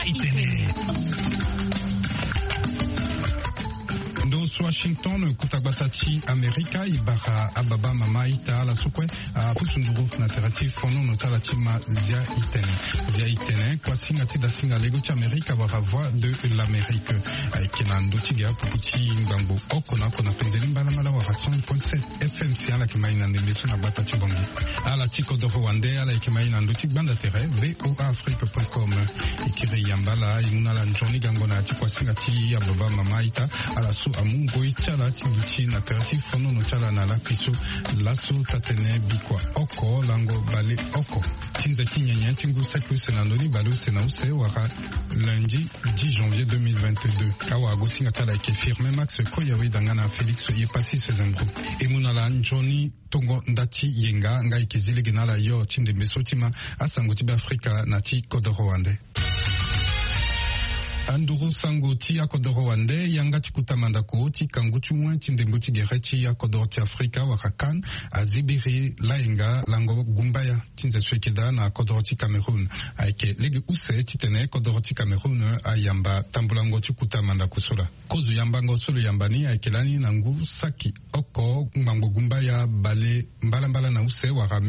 Itene. Dos Washington kutabatati Amerika ibara ababa mama ita la sukwe pusunduru na terati fono notala tima zia itene kwa singa tida singa lego ti Amerika wara voix de l'Amérique kina ndotiga puputi ngambo okona kona penzeli mbala mala wara 100.7 FM si ala kimaina ndemeso na batati bongi ala tiko do Rwanda ala kimaina ndotik banda tere voaafrique.com ikiri yambala inuna njoni gangona ti kwa singa ti ababa mama ita ala su amungo ichala tinduchi na terati fono no chala na la kriso laso tatene bikwa oko lango bale oko tinza kinyanya tingu saku senanoli balo senause waka lundi 10 janvier 2022 kawa gosinga tala ke firme Max Koyawe dangana Felix Yepasi Sezembro emunala njoni tongo ndati yenga ngai kezile genala yo tinde mesotima asangoti ba Afrika nati kodo Rwanda Anduru sango ti ya kodoro wande yanga tikuta mandako ti kangutu mwa tindembo ti gerechi ya kodoro ti Afrika wakakan azibiri lainga lango gumbaya tinza swekeda na kodoro ti Cameroon aike lege use titene kodoro ti Cameroon ayamba tambulango ti kuta mandako sola kozu yambango solo yambani aikelani nangu saki oko mango gumbaya bale mbala na use waka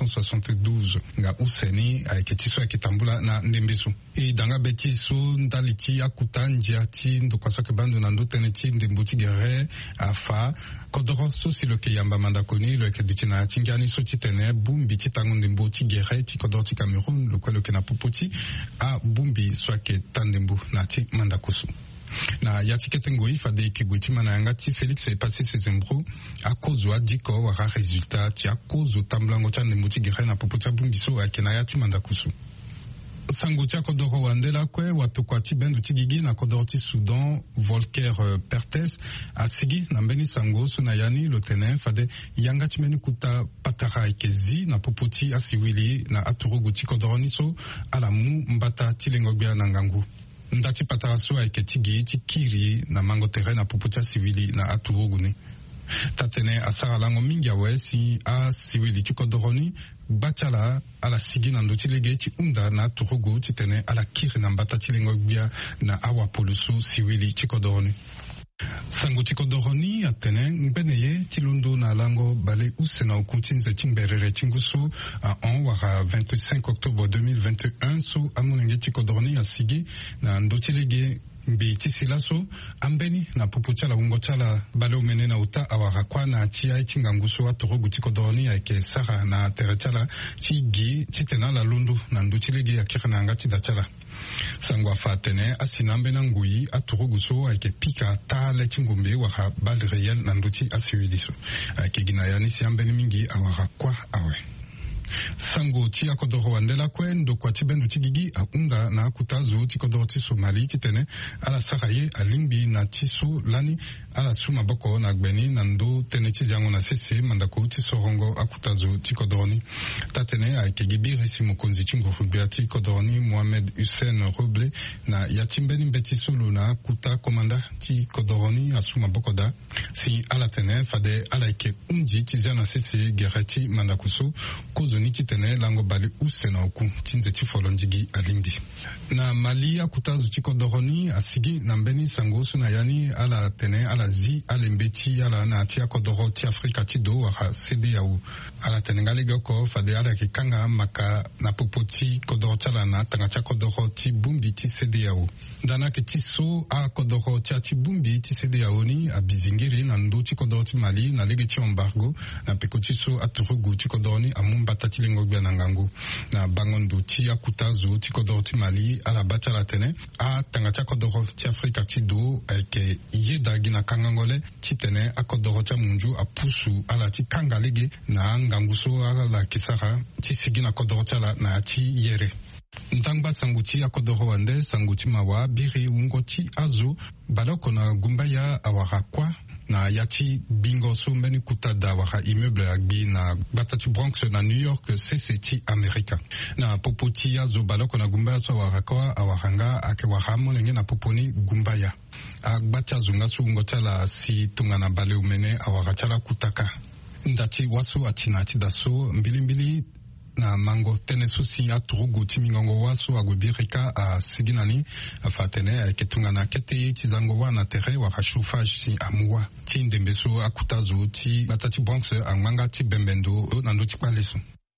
1972 nga useni aike tiso akitambula na ndembesu danga betiso ndaliti akuta njia ti ndokwasoke bandu na ndotene ti ndembuti gere afa kodoro so silo ke yamba mandakoni lo ke dutina tingani so titene bumbi ti tango ndembuti gere ti kodoro ti Cameroon lo kwelo ke na popoti a bumbi so ke tandembu na ti mandakosu na yatikete ngoi fade kibwiti mananga ti Felix Yepasi Sezembro a cause wa diko wara resultat ti a cause tamblango ti ndembuti gere na popoti bumbi so akena ya ti mandakosu sango ti kodoro wandela kwe watu kwa ti bendu ti gigi na kodoro ti Sudan Volker Pertes asigi na mbeni sango suna yani lotene fade yanga ti meni kuta patara ikezi na popoti asiwili na aturugu ti kodoro niso ala mu mbata ti lengogbia na ngangu ndati patara so aike ti gi ti kiri na mango tere na popoti asiwili na aturugu ni tatene asara lango mingi awe si a siwili ti kodoroni batala ala sigi na ndoti lege ti unda na turugu ti tene ala kiri na mbata ti lengogbia na awa polusu siwili ti kodoroni sango ti kodoroni atene ngbeneye ti londo na lango bale use na ukuntinze ti ngberere ti ngusu wara 25 octobre 2021 so amonenge ti kodoroni asigi na ndoti lege mbi ti silaso ambeni na puputi ala ungo chala bale umene na uta awara kwa na ti ai ti nganguso aturugu ti kodoroni ayeke sara na tere ti ala ti gi ti tene ala londo na nduti lege akiri na anga ti da ti ala sango afa atene asi na ambeni angui aturugu so ayeke pika ta ale ti ngombe wara bale reyel na nduti asiwili so ayeke gi na ya ni si ambeni mingi awara kwa awe sango ti akodoro wandela kwe ndokwa ti bendu ti gigi aunga na akutazo ti kodoro ti Somali ti tene ala sara ye alimbi na ti so lani ala su maboko na gbeni na ndo tene ti ziango na sese mandako ti sorongo akutazo ti kodoroni tatene ayeke gi biri si mokonzi ti ngurubia ti kodoroni Mohamed Hussein Roble na ya ti mbeni mbeti solo na akuta komanda ti kodoroni asu maboko da si ala tene fade ala yeke undi ti zia na sese gere ti mandako so kozo ni ti tene lango bale use na oku tinze ti folo ndigi alimbi na Mali akutazo ti kodoroni asigi na mbeni sango so na yani ala tene ala zi ala mbeti ala na ti akodoro ti Afrika ti do wara CEDEAO ala tene ngale goko fade ala ke kanga maka na popoti kodoro ti ala na tanga ti akodoro ti bumbi ti CEDEAO dana ke ti so akodoro ti ati bumbi ti CEDEAO ni abizingiri na ndo ti kodoro ti Mali na lege ti embargo na peko ti so aturugu ti kodoroni amumbata ti lengogbia na ngangu na bangondo ti akutazo ti kodoro ti Mali ala bati ala tene a tanga ti akodoro ti Afrika ti do ayeke ye dagi na kangangole ti tene akodoro ti amunju apusu ala ti kanga lege na ngangu so ala kisara ti sigi na kodoro ti ala na ti yere ntangba sangu ti akodoro wande sangu ti mawa biri ungo ti azo baloko na gumbaya awara kwa na yati bingo so mbeni kuta da waka immeuble agbi na batati Bronx na New York CCT America na popoti ya zo baloko na gumbaya so warakwa awaranga ake wahamo nenge na poponi gumbaya agbati azunga so ngotala si tunga na bale umene awaratala kutaka ndati waso atina ati daso mbilimbili na mango tene susi aturugu timingongo wasu agubirika a siginani afatene ketunga na kete tizango wana tere wa chauffage si amuwa tindembeso akutazo ti batati bronze angmanga ti bembendo nando ti kwaleso.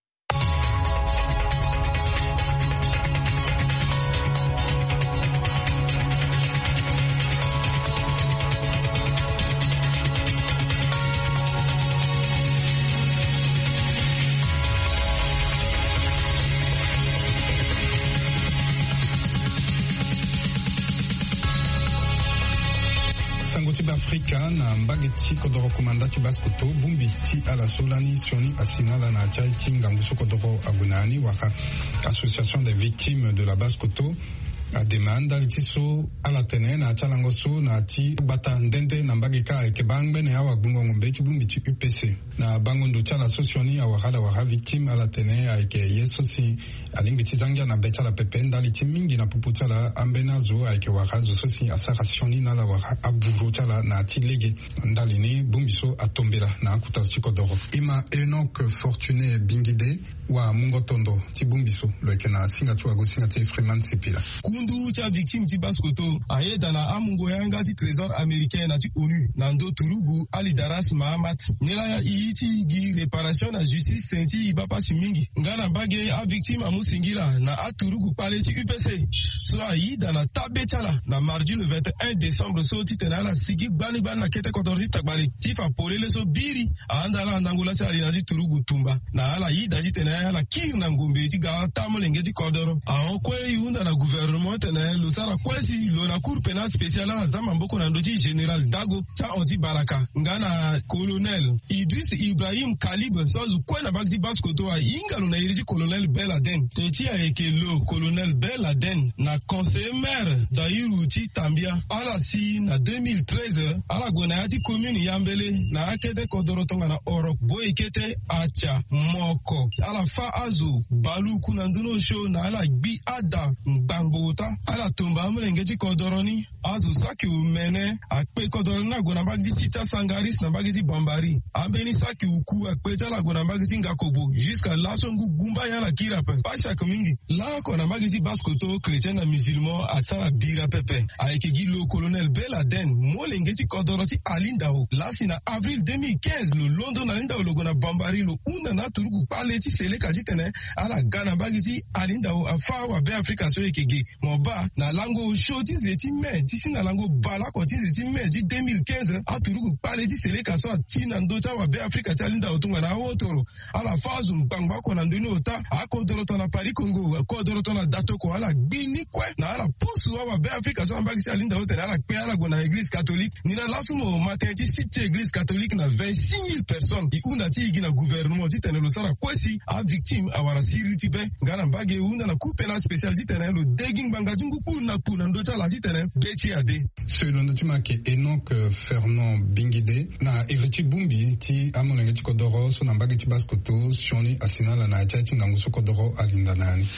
Afrika na mbageti kodoro komandati baskoto bumbi ti ala solani sioni asinala na chai tinganguso kodoro agunani waka association des victimes de la baskoto a demanda litiso ala tene na chalango so na ti bata ndende na mbagika ke bangbe ne awa bungo ngombe ti bumbi ti UPC na bangondo chala sosioni awakala wa victime ala tene aike yeso si alingi ti zangia na betala pepe ndali ti mingi na pupu chala ambena zo aike wakazo sosi asara sioni na la waka aburo chala na ti lege ndali ni bumbi so atombela na akuta ti kodoro ima Enoch Fortuné Bingide wa mungo tondo ti bumbi so loike na singa tu ago singa ti Freeman Sipila kundu cha victime ti baskoto ayeda na amungo yanga ti trésor américain na ti ONU na ndo turugu Ali Daras Mahamat nela iti gi réparation na justice senti ibapa si mingi ngana bage a victime amusingila na aturugu pale ti UPC so ayida na tabetala na mardi le 21 décembre so ti tena la sigi bani na kete kotorisi tagbali ti fa polele so biri andala ndangola se ali na ti turugu tumba na ala yida ti tena la kir na ngombe ti ga tamolenge ti kodoro a kwe yunda na gouvernement tena lo sara kwesi lo na cour pénal spécial na zama mboko na ndoti général Dago cha onti baraka ngana colonel Idris Ibrahim Kalib sozu kwena bakti baskoto a ingalo na iriji colonel Beladen teti a eke lo colonel Beladen na conseiller maire Dairu ti Tambia ala si na 2013 ala gonayati commune Yambele na akete kodorotonga na Orok boykete acha moko ala fa azo balu kuna nduno show na ala gbi ada mbangota ala tumba amulenge ti kodoroni azo saki umene akpe kodoroni na gona bagdi sita sangaris na bagdi bambari ambeni saki uku akpe tala gona bagdi ngakobo jusqu'à la songu gumba ya la kirape pasha komingi la kona bagdi baskoto chrétien na musulman atala bira pepe ayeke gilo colonel Beladen molenge ti kodoroti alindao la sina avril 2015 lo London alindao lo gona bambari lo una na turugu pale ti sele kaji tene ala gana bagdi alindao afa wa be Afrika so ekege moba na lango show ti zeti me ti sina lango bala ko ti zeti me ti 2015 aturugu pale ti sele kaso atina ndota wa be Afrika ti alindao tunga na wotoro ala fazu mbangba ko na ndoni ota akodoro to na Paris Congo akodoro to na datoko ala gbini kwe na ala pusu wa be Afrika so mbagisi alindao tene ala pe ala go na église catholique ni na lasumo matin ti cité église catholique na 26,000 personnes i una ti igi na gouvernement ti tene lo sara kwesi a victime awara siri ti be ngana mbage una na coupe na spécial ti tene lo deging banga jungu kuna ndota la ti tene beti ade selon notima ke Enoch Fernand Bingide na iriti bumbi ti amolenge ti kodoro so na mbage ti baskoto sioni asinala na acha ti ngangu so kodoro alinda nani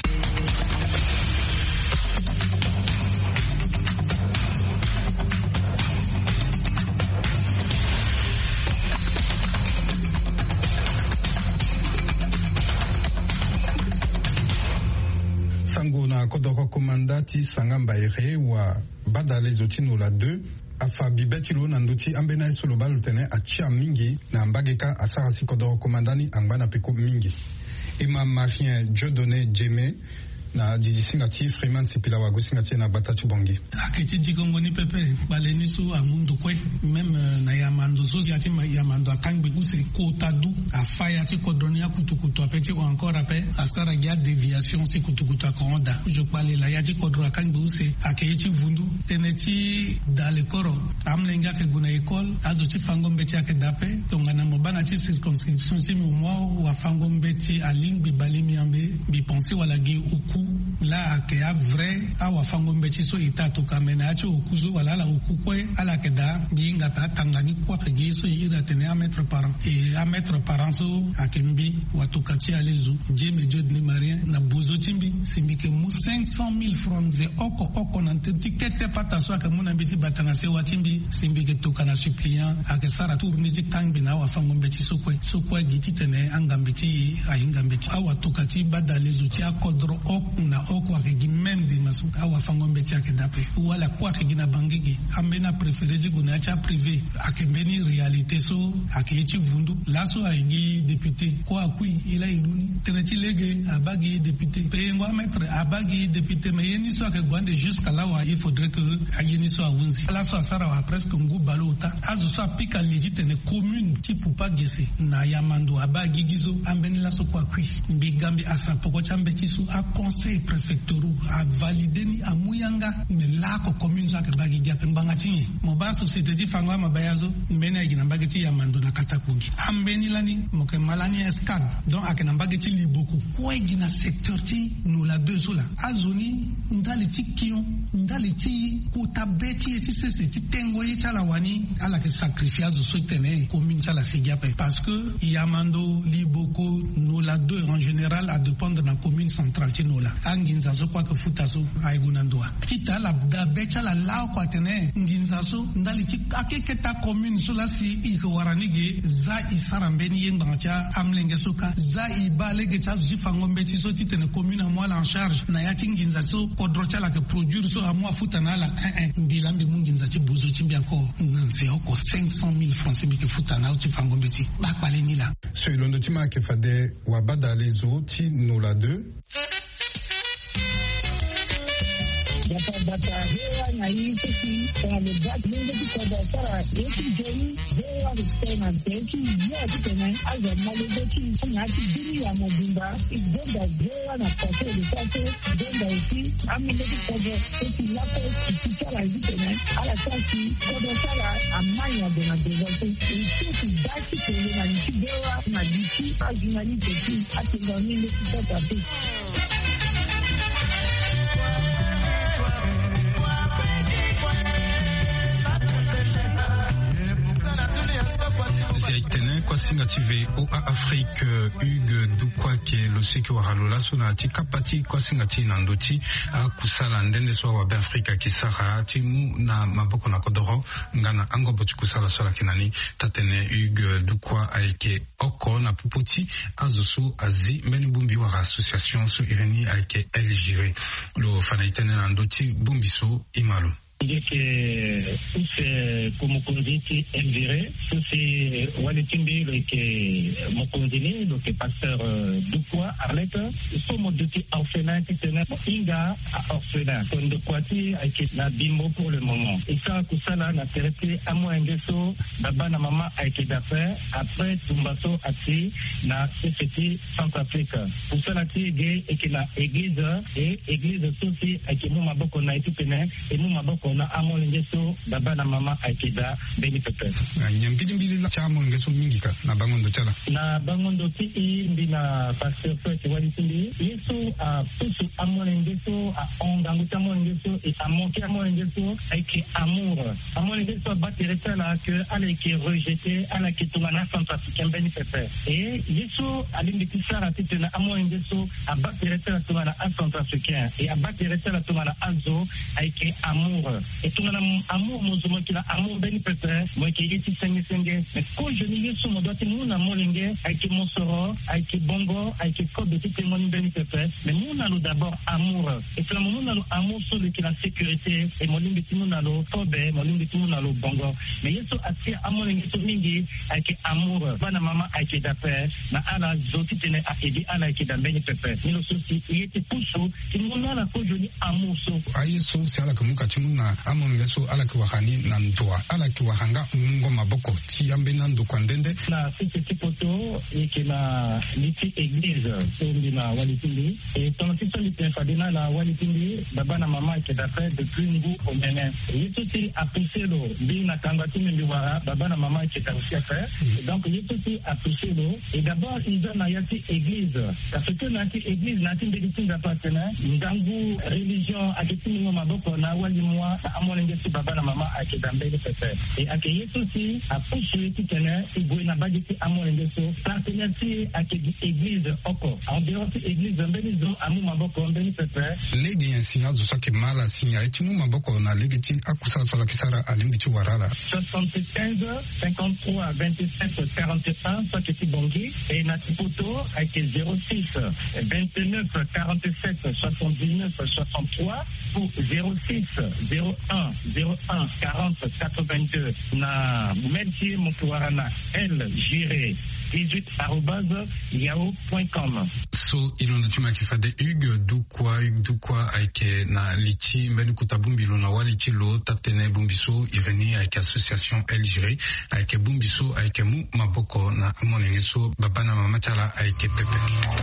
sango na kodoro komandati sangamba ere wa badale zotino la 2 afa bibetilo na ndoti ambena solo balutene achia mingi na mbageka asara si kodoro komandani angba na peko mingi ima Marien Dieudonné Djemé na didisinga ti Freeman Sipila wa gosinga ti na batati bongi aketi jikongo ni pepe baleni so amundu kwe même na yamando so yati yamando akangbe kuse kotadu afaya ti kodoni ya kutukutu apeti ou encore ape asara ya déviation si kutukutu akonda je parle la yati kodro akangbe use aketi vundu teneti dale koro amlenga ke guna école azo ti fangombe ti akedape tongana mobana ti circonscription si mo wa fangombe ti alingbi balimi ambe bi penser wala gi oku la ke a vrai awa fango mbeti so itatu kamena acho okuzo wala la okukwe ala ke da binga ta tangani kwa ke geso ira tene a mettre par an et a mettre par an so akembi watukati alezu jeme jodni marien na bozo timbi simbi ke mu 500,000 francs ze oko na tikete pata so ke muna mbeti batana se watimbi simbi ke tokana suppliant ake sara tourni ji kangbi na wa fango mbeti so kwa giti tene angambeti ayingambeti awa tukati badalezu ti akodro na oko akegi même de masu awa fango mbeti ake dape wala kwa akegi na bangigi ambena préféré ji guna cha privé akembeni réalité so akechi vundu laso aigi député kwa akui ila iruni teneti lege abagi député pengwa maître abagi député mais yeni so ake gwande jusqu'à là où il faudrait que yeni so awunzi laso asara wa presque ngu balota azu so apika legit ne commune ti pupa gese na yamando abagi gizo ambeni laso kwa akui mbigambi asa poko chambe tisu a conseil préfectoraux a validé ni amuyanga me lako commune so ake bagi gya pembanga tinye moba société di fangwa mabayazo mbeni agina mbageti yamando na katakungi ambeni lani moke malani escad donc akena mbageti liboku kwa igina secteur ti nous la deux sola azoni ndali ti kion ndali ti kutabeti ti sese ti tengo yi chala wani ala ke sacrifice so tene commune chala sigiape parce que yamando liboku nous la deux en général a dépendre na commune centrale ti nola anginza so kwa ke futaso aiguna ndoa kita la dabecha la lao kwa tene nginza so ndali ti akeketa commune so la si ikwaranige za isarambeni yenga cha amlenge soka za ibalege cha zifango ti so ti tene commune a moi en charge na ya tinginza so kodrocha la ke produire so a moi futa na la mbilambi munginza ti buzo ti bianko nze oko 500,000 francs bi ke futa na ti fango mbeti bakpale ni la so ilondo ti ma ke fade wa bada lezo ti no la 2 Data hewa na hii sisi kwa mebak mungu kwa sara yeki jeni hewa kusema teki ya kitena aza malizo ki ngati dini ya mabimba igenda hewa na pate de pate denda uti amile kwa teki lapo kitala kitena ala taki kwa sara amanya de na dezoto iti daki kule na nchidewa na diki azina ni teki atendani ile kitata teki Ziaitene kwa singative OA Afrique Hugues Dukwake losiki wa halola sona ati kapati kwa singati nandoti kusala ndende swa wabe Afrika kisara ati mu na maboko na kodoro ngana ango bochi kusala sola kinani tatene Hugues Dukwa aike oko na pupoti azusu azi mbeni bumbi wa association su ireni aike eligire lo fanaitene nandoti bumbi su imalu. Que c'est comme conduite enviré, c'est Walitimbi le que mon conduit le que pasteur Dukwa Arlette, comme de ti orphelin qui tenait Inga à orphelin, comme de quoi ti avec la bimbo pour le moment. Et ça que ça là n'a traité à moi ingeso, baba na maman avec d'affaires, après tumbaso ati na CFT Centrafrique. Pour ça là ti gay et que la église aussi avec mon maboko na été tenait et mon maboko na amolengeso baba na mama akida beni pepe nyambili la chamo ngeso mingi ka na bangondo chala na bangondo ti mbina pasteur Fete Walitindi yeso a pusu amolengeso a ongangu amolengeso et a manqué amolengeso avec amolengeso batireta la que ala qui rejeté ala qui tumana centrafricain beni pepe et yeso alimbi tisara titena amolengeso a batireta la tumana centrafricain et a batireta la tumana azo avec amour et tout le monde amour mozumo qui la amour beni pepe moi qui est senge mais quand je n'y suis mon doigt mon amour lingue avec mon soro avec bongo avec code de tout mon beni pepe mais mon allô d'abord amour et tout le monde allô amour sur le qui la sécurité et mon lingue tout mon allô kobe mon lingue tout mon allô bongo mais yeso ati amour lingue sur mingi avec amour bana mama avec d'après na ala zoti tene a edi ala avec d'ambeni pepe mais le souci il était pousso tout mon allô ko joli amour so ayi so sala kamuka timuna amono yeso ala kiwahani na ndoa ala kiwahanga mungo maboko ti yambe na ndo kwandende na sisi tipo Tipoto et qui na liti église sombi na Walitindi et tontiso liti fadina na Walitindi baba na mama qui d'après depuis Ngu au Bénin. Yituti a poussé l'eau bi na kangati mbiwara baba na mama qui a aussi à faire. Donc yituti a poussé l'eau et d'abord ils ont na yati église parce que nati église nati ndekiti d'appartenant ndangu religion akiti ngo maboko na wali moi amolenge si baba na mama akidambele pepe et akeye aussi a poussé qui tenait et boina bagiti amolenge so partenaire si akidi église oko en dehors église mbelizo amu maboko mbeli pepe legi yansinya zo sake mala sinya etimu maboko na legiti akusala sola kisara alimbichi warala 75 53 27 41 ça qui bongi et na Tipoto avec 06 29 47 79 63 ou 06 01 01 40 82 na Melchier Mokuarana l-18@yahoo.com. So ilonatuma kifade Hugues Dukwa aike na lichi mbeni kutabumbilu na walichi lo tatene bumbiso ireni aike association LGR aike bumbiso aike mu maboko na amonengeso babana mamachala aike pepe.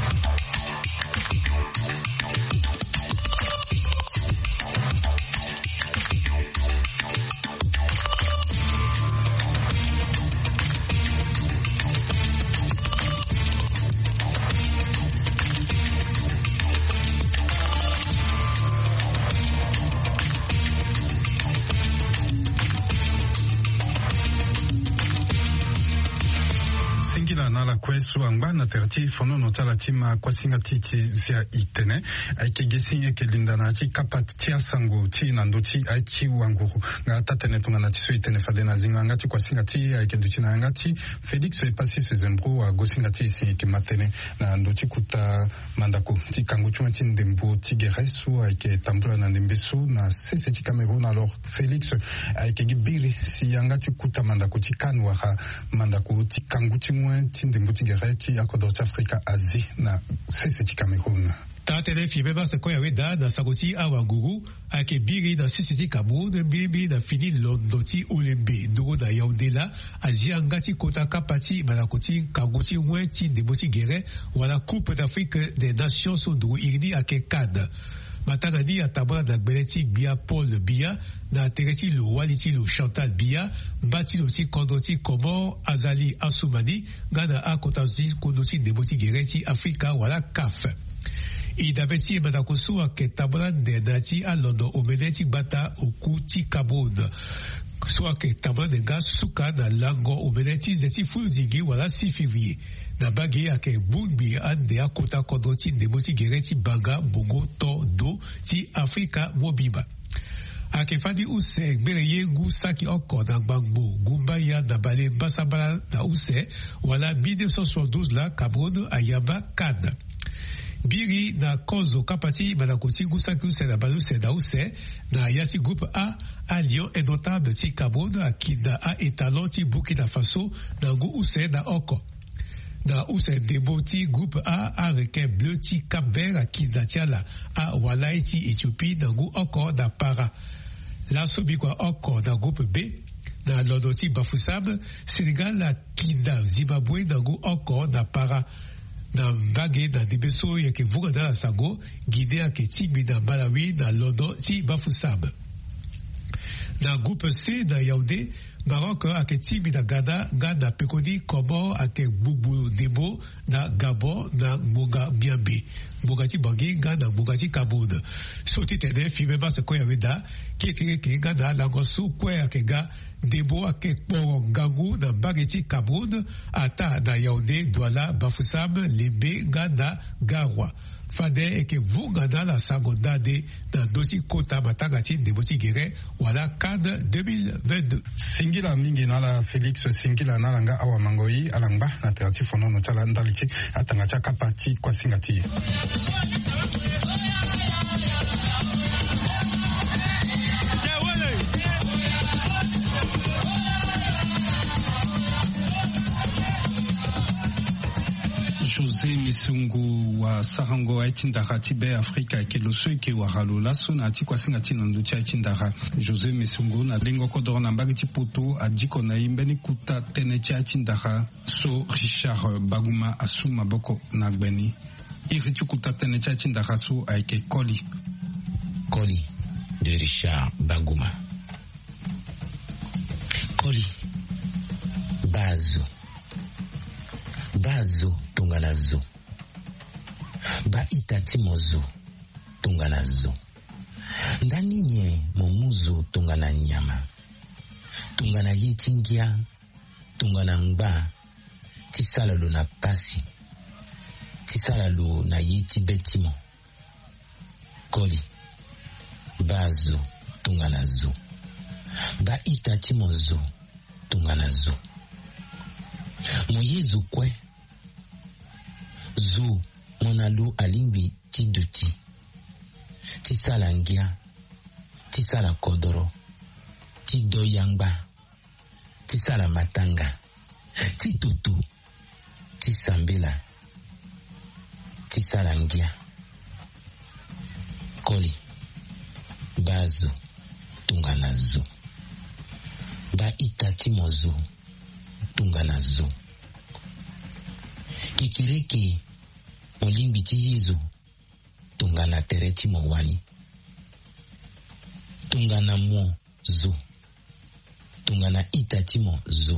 Na la kwesu angba na terti fono notala tima kwa singa titi zia itene aike gesinye ke lindana ti kapat tia sango ti nandochi aiki wanguru nga tatene tunga na tiso itene fadena zinga ngati kwa singa ti aike dutina ngati Felix e pasi se zembro a gosinga ti isi ke matene na ndochi kuta mandako ti kanguchuma ti ndembo ti geresu aike tambula na ndembesu na sese ti Cameroun alors Felix aike gibiri si ngati kuta mandako ti kanwara mandako ti kanguchuma ti ndembuti gereti akodorti Afrika Asie na sese Cameroun. Tatene fibeba se koya weda na sagoti awanguru ake biri na sisi Cameroun bibi na fini londoti olembe ndogo na yaundela Asia ngati kota kapati malakoti kanguti wenti ndembuti gere wala Coupe d'Afrique des Nations sondu irni ake CAN. Matangani atabra na gbeleti Bia Paul Bia na tereti lo waliti lo Chantal Bia mbati lo ti kondoti Komor Azali Assoumani gana akotasi kondoti ndembuti gereti Afrika wala CAF. Idabeti madakosu ake tabra ndenati a London omeneti bata oku ti Cameroun. Soit que tabra denga suka na lango omeneti zeti fulzingi wala 6 février. Na bagi ake bungbi ande akota kondoti ndembuti gereti banga bongo to do ti Afrika mobiba. Ake fadi use gbere yengu saki oko na gbangbo gumbaya na bale basabala na use wala 1972 la Cameroun ayamba CAN. Biri na kozo kapati manakoti gusaki use na baluse na use na yati groupe A Lyon et notable ti Cameroun akina a etalon ti Burkina Faso na ngu use na oko. Na use debo ti groupe A requin bleu ti Cap-Vert akina tiala a walai ti Éthiopie na ngu oko na para. La sobikwa oko na groupe B na lodoti Bafoussam Sénégal akina Zimbabwe na ngu oko na para. Na mbage na debeso yake vuga na sango Guinea ke timbi na Malawi na lodo ti Bafoussam. Na groupe C na Yaoundé Maroc ake timbi na Ghana pekoni Comore ake bubu debo na Gabon na Mbonga Miambe Mbonga ti Bangui na Mbonga ti Cameroun. Soti tene fimeba se koya weda ke Ghana langosu kwe ake ga debo ake kporo ngangu na mbage ti Cameroun ata na Yaoundé Douala Bafoussam Lembe na Garoua. Fade eke vunga na la sagondade na dosi kota matanga ti ndembuti gere wala CAN 2022. Singila mingi na la Felix singila na langa awa mangoi alangba na terati fono no chala ndaliki atanga cha kapati kwa singati. José Misungu wa sarango aitindara tibe Afrika ke loso ke waralo laso na tikwa singa tinandu cha aitindara José Mesungo na lengo kodoro na mbagiti poto adiko na imbeni kuta tene cha aitindara so Richard Baguma asuma boko na gbeni iritu kuta tene cha aitindara so aike Koli de Richard Baguma. Koli bazo tunganazo ba itatimozo tunganazo ndani nye momuzo tungana nyama tungana yitingia tungana ngba tisalalo na pasi tisalalo na yiti betimo. Koli bazo tunganazo ba itatimozo tunganazo moyezu kwe zu monalu alimbi tiduti tisala ngia tisala kodoro tidoyangba tisala matanga titutu tisambela tisala ngia. Koli bazo tunganazo ba itatimozo tunganazo ikireke olimbi tiyizo tungana tereti mowani tungana mo zo tungana itatimo zo.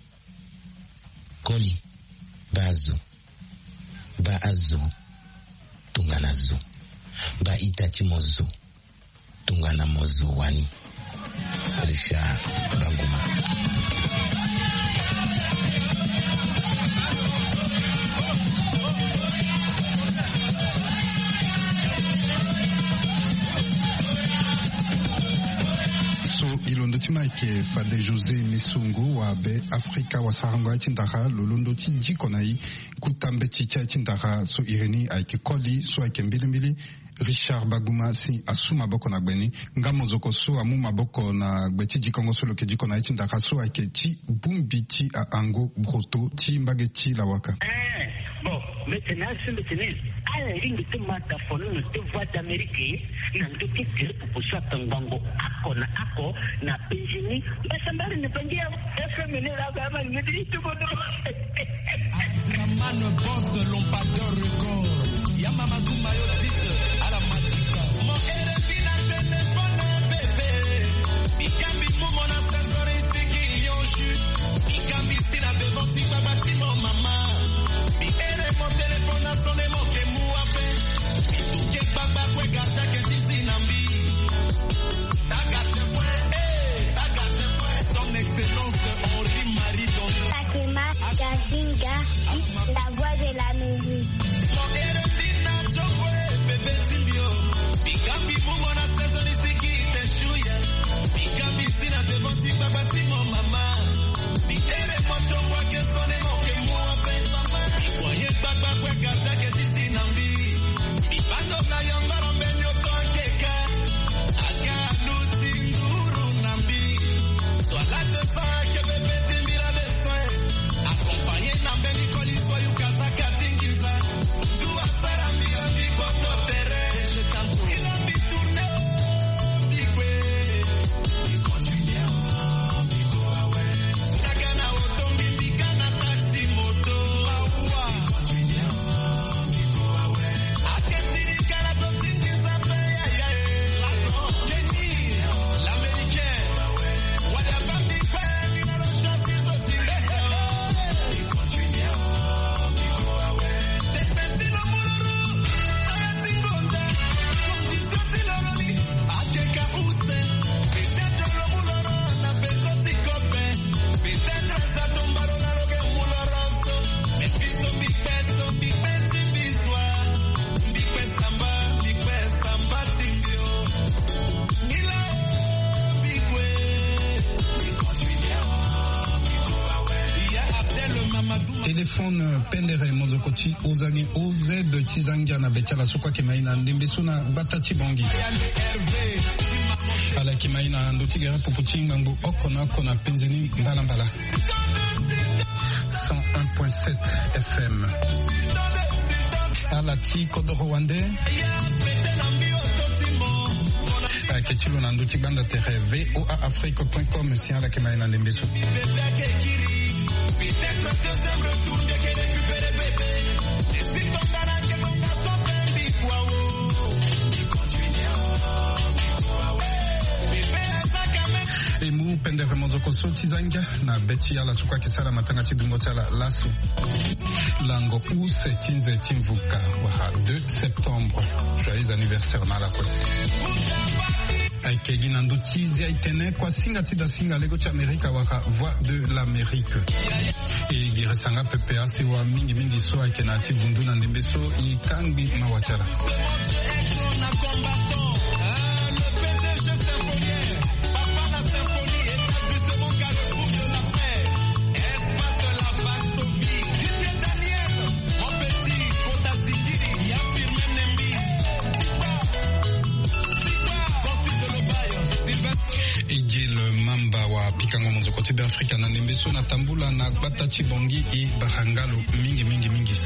Koli bazo ba azo tunganazo ba itatimo zo tungana mozo wani. Richard Baguma. Ilondo timaike Fade José Mesungo wa be Afrika wa sarango aitindara lolondo ti jikonai kutambe chicha aitindara so ireni aike Koli so aike mbilimbili Richard Baguma si asuma boko na gbeni ngamo zoko so amu maboko na gbeti jikongo so loke jikona aitindara so aike ti bumbi ti a ango broto ti mbage ti lawaka. Bon, maintenant, à la ligne de Mata Fono, de voix d'Amérique, n'a pas été pour ça, Tangango, Ako, n'a pas gêné, mais ça m'a ne pas dire, FMN, la gamme, me dit tout le monde. Abdurrahman Boss, Lompador Record, Yamamadou Mayotis, à la Matrika. Mon Erefina, téléphone, bébé, il can be mon ascenseur, il y can be seen at the boutique, bâtiment, maman. Mon téléphone a sonné mon que mouape. Tout qui baba kwe gacha que tizi nambi. Ta gacha son excellence Henri Marie Dondo. Fatima Gazinga, la voix de la musique. Mon Erefina Chokwe, bébé Timbio. Bigambi mumona saison ici qui te chouya. Bigambi sina te bonti baba si mon maman. Bi ere mon chokwe que sonné mon que mouape. Voyez papa kwe gacha que tizi nambi. Bibando na yongoro menyo tonkeka. Aga luti nguru nambi. Sois la de ça que bébé timbi la besoin. Accompagné nambe Nicoli soyou kasa katingiza. Dua sara mirambi koto tere. Je t'en il a mis tourné au bigwe. Il continue au bigo awe. Sunagana otombi bigana taxi moto. Téléphone pendere mozokoti ozagi oze de tizangia na betala sokwa kemaina ndembesuna batati bongi ala kemaina ndotigera poputinga ngu okona penzeni mbala 101.7 FM. alati kodoro wande ketilo na nduti banda tere voaafrique.com si ala kema ina lembeso emu pendere mozoko sotizanga na beti ala suka kisala matanga chidungo chala lasu lango use tinze timvuka waha 2 septembre joyeux anniversaire na la kwe aikegi na ndutizi aitene kwa singa tida singa lego cha Amerika waka voix de l'Amérique e giresanga PPA si wa mingi so aikena ati vundu na ndembeso ikambi mawachara pikango monzo kote be Afrika na nembeso na tambula na gbata chibongi e bahangalo mingi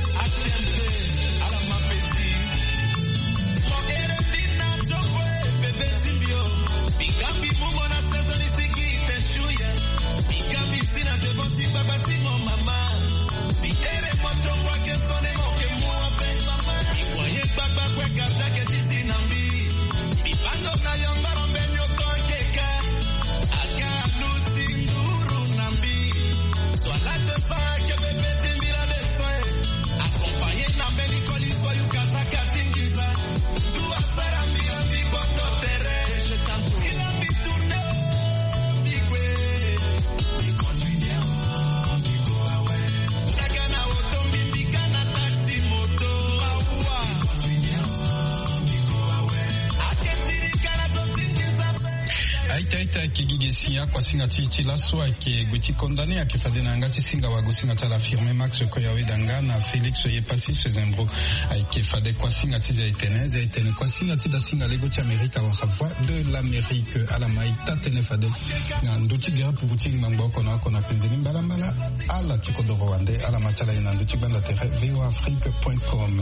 Kigigesiya kwa singa chichi la soa ke gweti condamné akifade na ngati singa wagosinga tala affirmé Max Koyawe danga na Félix Yepasi Sezembro akifade kwa singa tiza etene kwa singa tida singa lego cha Amerika wa voix de l'Amérique ala maita tenefade na nduti gira pubuti ngamboko na kona penzini mbala ala tikodoro wande ala matala ina nduti banda tere voaafrique.com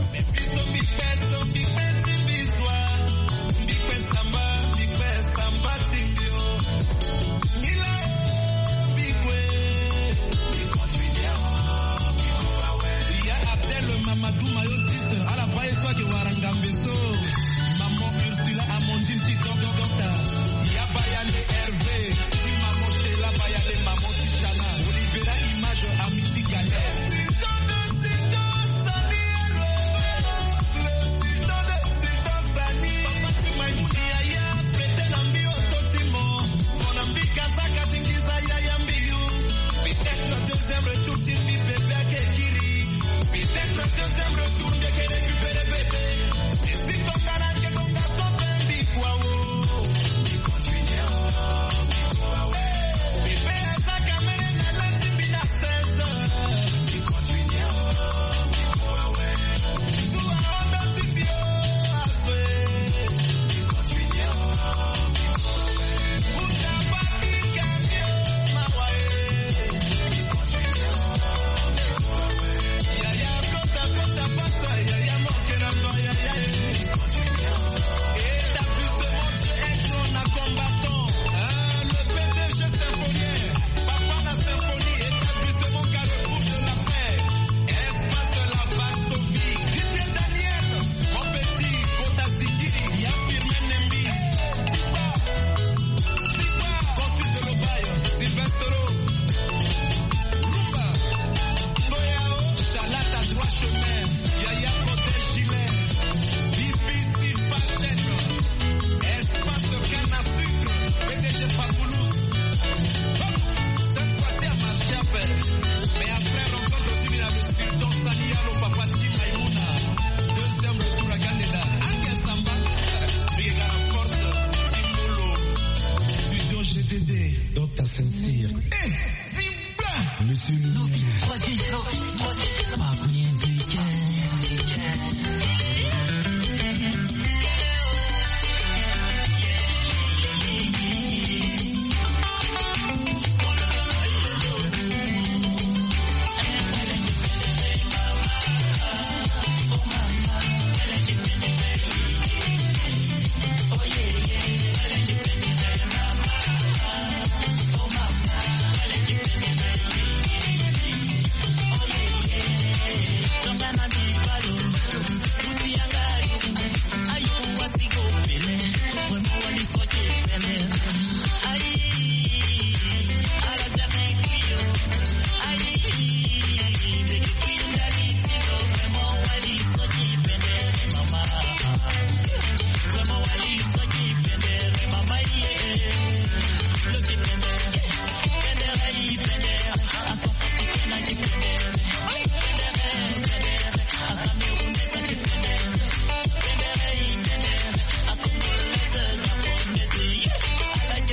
Africa.